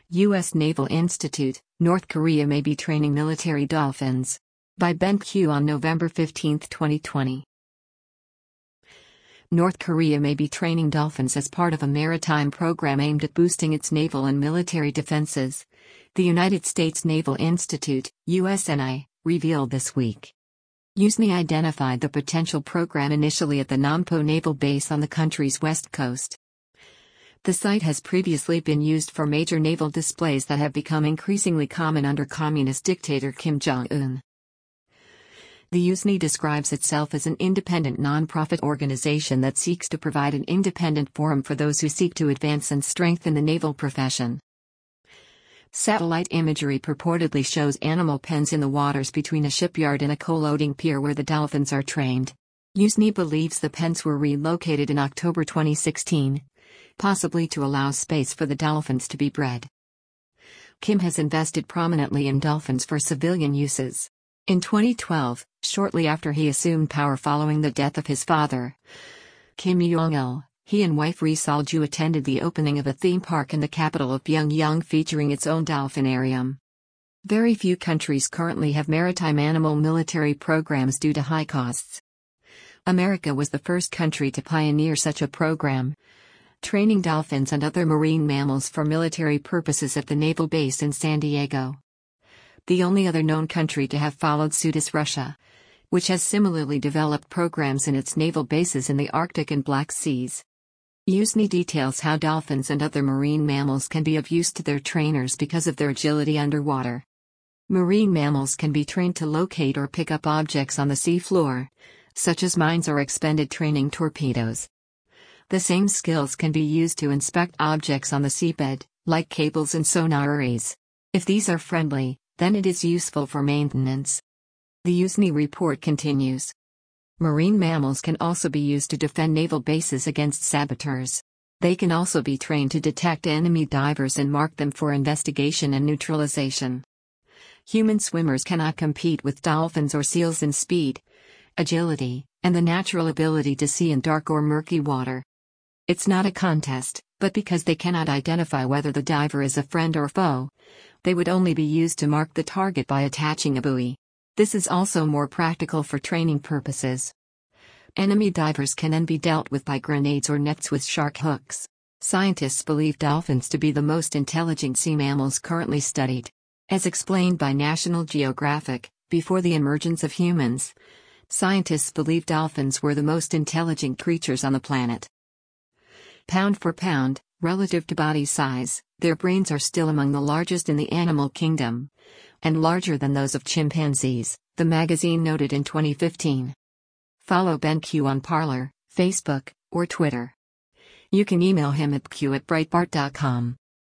U.S. Naval Institute, North Korea may be training military dolphins. By BenQ on November 15, 2020. North Korea may be training dolphins as part of a maritime program aimed at boosting its naval and military defenses. The United States Naval Institute, USNI, revealed this week. USNI identified the potential program initially at the Nampo Naval Base on the country's west coast. The site has previously been used for major naval displays that have become increasingly common under communist dictator Kim Jong-un. The USNI describes itself as an independent non-profit organization that seeks to provide an independent forum for those who seek to advance and strengthen the naval profession. Satellite imagery purportedly shows animal pens in the waters between a shipyard and a coal-loading pier where the dolphins are trained. USNI believes the pens were relocated in October 2016, possibly to allow space for the dolphins to be bred. Kim has invested prominently in dolphins for civilian uses. In 2012, shortly after he assumed power following the death of his father, Kim Jong-il, he and wife Ri Sol-ju attended the opening of a theme park in the capital of Pyongyang featuring its own dolphinarium. Very few countries currently have maritime animal military programs due to high costs. America was the first country to pioneer such a program, training dolphins and other marine mammals for military purposes at the naval base in San Diego. The only other known country to have followed suit is Russia, which has similarly developed programs in its naval bases in the Arctic and Black Seas. USNI details how dolphins and other marine mammals can be of use to their trainers because of their agility underwater. Marine mammals can be trained to locate or pick up objects on the sea floor, such as mines or expended training torpedoes. The same skills can be used to inspect objects on the seabed, like cables and sonar arrays. If these are friendly, then it is useful for maintenance. The USNI report continues. Marine mammals can also be used to defend naval bases against saboteurs. They can also be trained to detect enemy divers and mark them for investigation and neutralization. Human swimmers cannot compete with dolphins or seals in speed, agility, and the natural ability to see in dark or murky water. It's not a contest, but because they cannot identify whether the diver is a friend or foe, they would only be used to mark the target by attaching a buoy. This is also more practical for training purposes. Enemy divers can then be dealt with by grenades or nets with shark hooks. Scientists believe dolphins to be the most intelligent sea mammals currently studied. As explained by National Geographic, before the emergence of humans, scientists believed dolphins were the most intelligent creatures on the planet. Pound for pound, relative to body size, their brains are still among the largest in the animal kingdom, and larger than those of chimpanzees, the magazine noted in 2015. Follow BenQ on Parler, Facebook, or Twitter. You can email him at q@breitbart.com.